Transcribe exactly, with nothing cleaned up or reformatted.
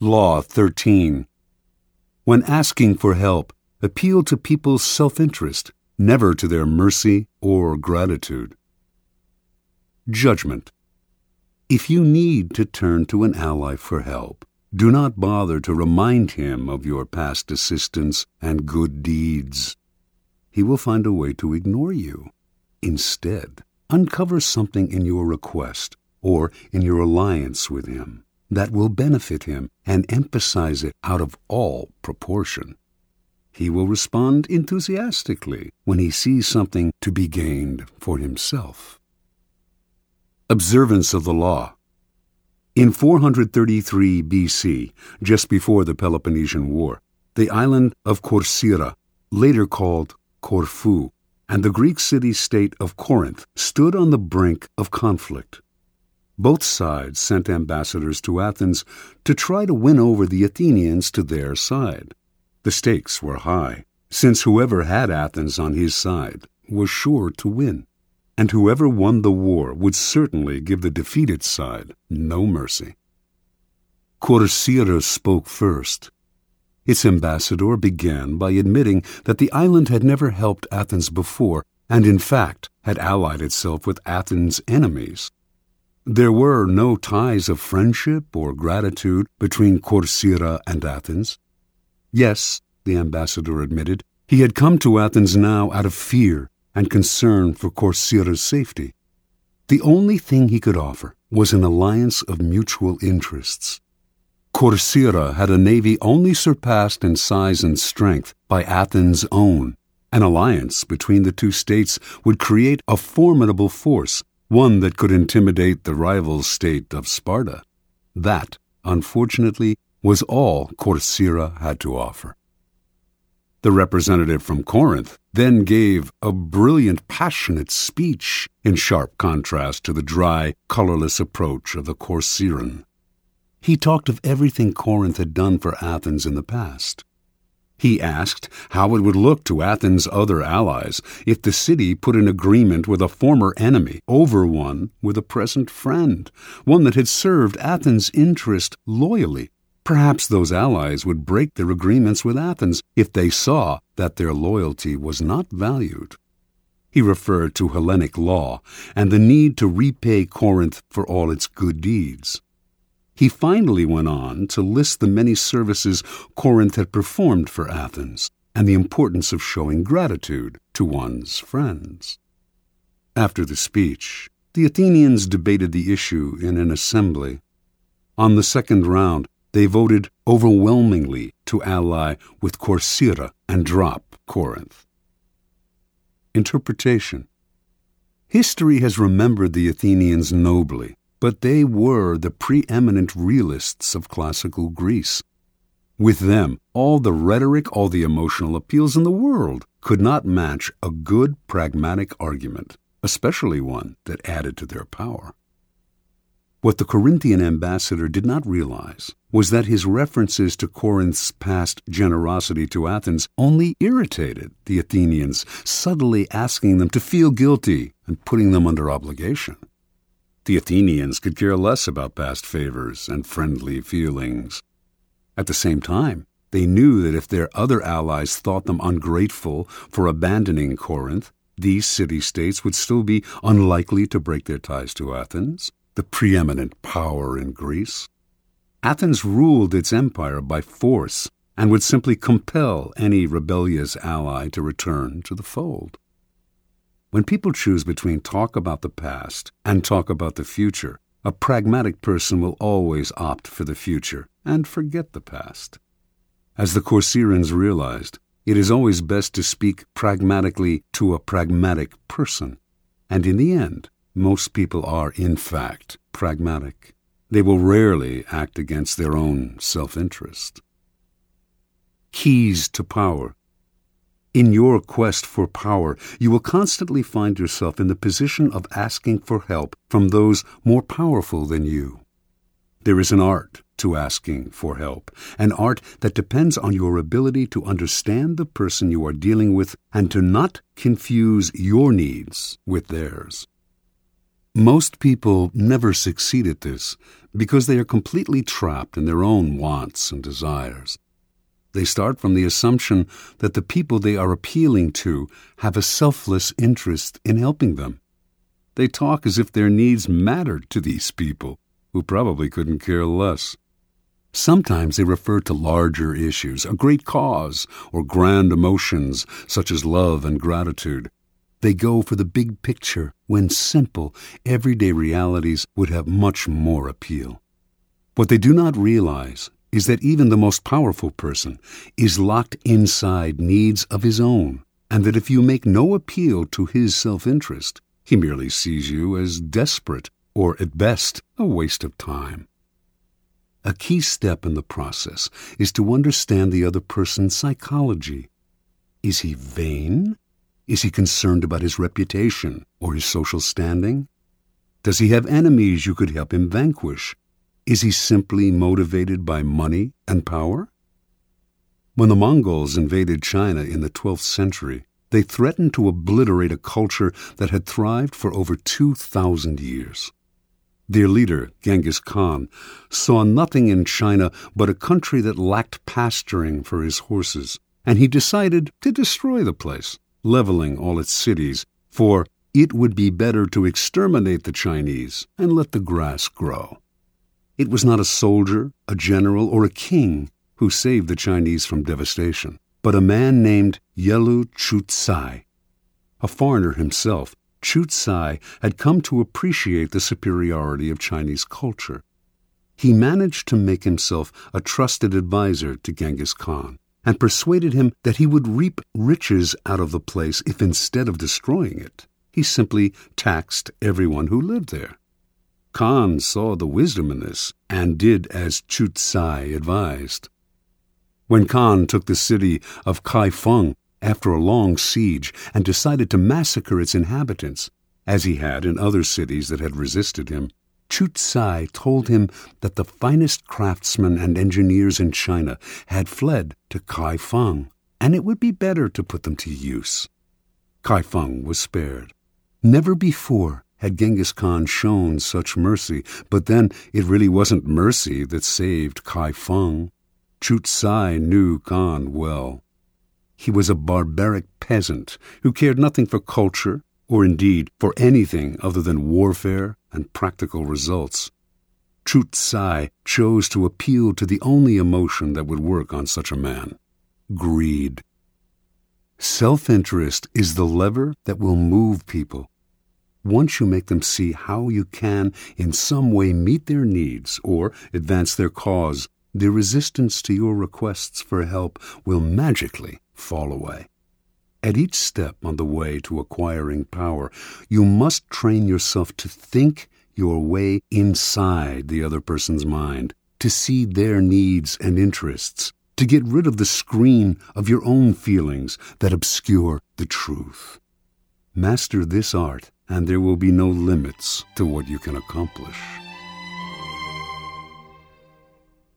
Law thirteen. When asking for help, appeal to people's self-interest, never to their mercy or gratitude. Judgment. If you need to turn to an ally for help, do not bother to remind him of your past assistance and good deeds. He will find a way to ignore you. Instead, uncover something in your request or in your alliance with him that will benefit him and emphasize it out of all proportion. He will respond enthusiastically when he sees something to be gained for himself. Observance of the law. In four hundred thirty-three B C, just before the Peloponnesian War, the island of Corcyra, later called Corfu, and the Greek city-state of Corinth stood on the brink of conflict. Both sides sent ambassadors to Athens to try to win over the Athenians to their side. The stakes were high, since whoever had Athens on his side was sure to win, and whoever won the war would certainly give the defeated side no mercy. Corcyra spoke first. Its ambassador began by admitting that the island had never helped Athens before, and in fact had allied itself with Athens' enemies. There were no ties of friendship or gratitude between Corcyra and Athens. Yes, the ambassador admitted, he had come to Athens now out of fear and concern for Corcyra's safety. The only thing he could offer was an alliance of mutual interests. Corcyra had a navy only surpassed in size and strength by Athens' own. An alliance between the two states would create a formidable force, one that could intimidate the rival state of Sparta. That, unfortunately, was all Corcyra had to offer. The representative from Corinth then gave a brilliant, passionate speech in sharp contrast to the dry, colorless approach of the Corcyran. He talked of everything Corinth had done for Athens in the past. He asked how it would look to Athens' other allies if the city put an agreement with a former enemy over one with a present friend, one that had served Athens' interest loyally. Perhaps those allies would break their agreements with Athens if they saw that their loyalty was not valued. He referred to Hellenic law and the need to repay Corinth for all its good deeds. He finally went on to list the many services Corinth had performed for Athens and the importance of showing gratitude to one's friends. After the speech, the Athenians debated the issue in an assembly. On the second round, they voted overwhelmingly to ally with Corcyra and drop Corinth. Interpretation. History has remembered the Athenians nobly, but they were the preeminent realists of classical Greece. With them, all the rhetoric, all the emotional appeals in the world could not match a good pragmatic argument, especially one that added to their power. What the Corinthian ambassador did not realize was that his references to Corinth's past generosity to Athens only irritated the Athenians, subtly asking them to feel guilty and putting them under obligation. The Athenians could care less about past favors and friendly feelings. At the same time, they knew that if their other allies thought them ungrateful for abandoning Corinth, these city-states would still be unlikely to break their ties to Athens, the preeminent power in Greece. Athens ruled its empire by force and would simply compel any rebellious ally to return to the fold. When people choose between talk about the past and talk about the future, a pragmatic person will always opt for the future and forget the past. As the Corcyrans realized, it is always best to speak pragmatically to a pragmatic person, and in the end, most people are, in fact, pragmatic. They will rarely act against their own self-interest. Keys to power. In your quest for power, you will constantly find yourself in the position of asking for help from those more powerful than you. There is an art to asking for help, an art that depends on your ability to understand the person you are dealing with and to not confuse your needs with theirs. Most people never succeed at this because they are completely trapped in their own wants and desires. They start from the assumption that the people they are appealing to have a selfless interest in helping them. They talk as if their needs mattered to these people, who probably couldn't care less. Sometimes they refer to larger issues, a great cause, or grand emotions such as love and gratitude. They go for the big picture when simple, everyday realities would have much more appeal. What they do not realize is that even the most powerful person is locked inside needs of his own, and that if you make no appeal to his self-interest, he merely sees you as desperate or, at best, a waste of time. A key step in the process is to understand the other person's psychology. Is he vain? Is he concerned about his reputation or his social standing? Does he have enemies you could help him vanquish? Is he simply motivated by money and power? When the Mongols invaded China in the twelfth century, they threatened to obliterate a culture that had thrived for over two thousand years. Their leader, Genghis Khan, saw nothing in China but a country that lacked pasturing for his horses, and he decided to destroy the place, leveling all its cities, for it would be better to exterminate the Chinese and let the grass grow. It was not a soldier, a general, or a king who saved the Chinese from devastation, but a man named Yelu Chucai. A foreigner himself, Chucai had come to appreciate the superiority of Chinese culture. He managed to make himself a trusted advisor to Genghis Khan and persuaded him that he would reap riches out of the place if instead of destroying it, he simply taxed everyone who lived there. Khan saw the wisdom in this and did as Chucai advised. When Khan took the city of Kaifeng after a long siege and decided to massacre its inhabitants, as he had in other cities that had resisted him, Chucai told him that the finest craftsmen and engineers in China had fled to Kaifeng, and it would be better to put them to use. Kaifeng was spared. Never before had Genghis Khan shown such mercy, but then it really wasn't mercy that saved Kaifeng. Chucai knew Khan well. He was a barbaric peasant who cared nothing for culture, or indeed for anything other than warfare and practical results. Chucai chose to appeal to the only emotion that would work on such a man: greed. Self-interest is the lever that will move people. Once you make them see how you can in some way meet their needs or advance their cause, their resistance to your requests for help will magically fall away. At each step on the way to acquiring power, you must train yourself to think your way inside the other person's mind, to see their needs and interests, to get rid of the screen of your own feelings that obscure the truth. Master this art, and there will be no limits to what you can accomplish.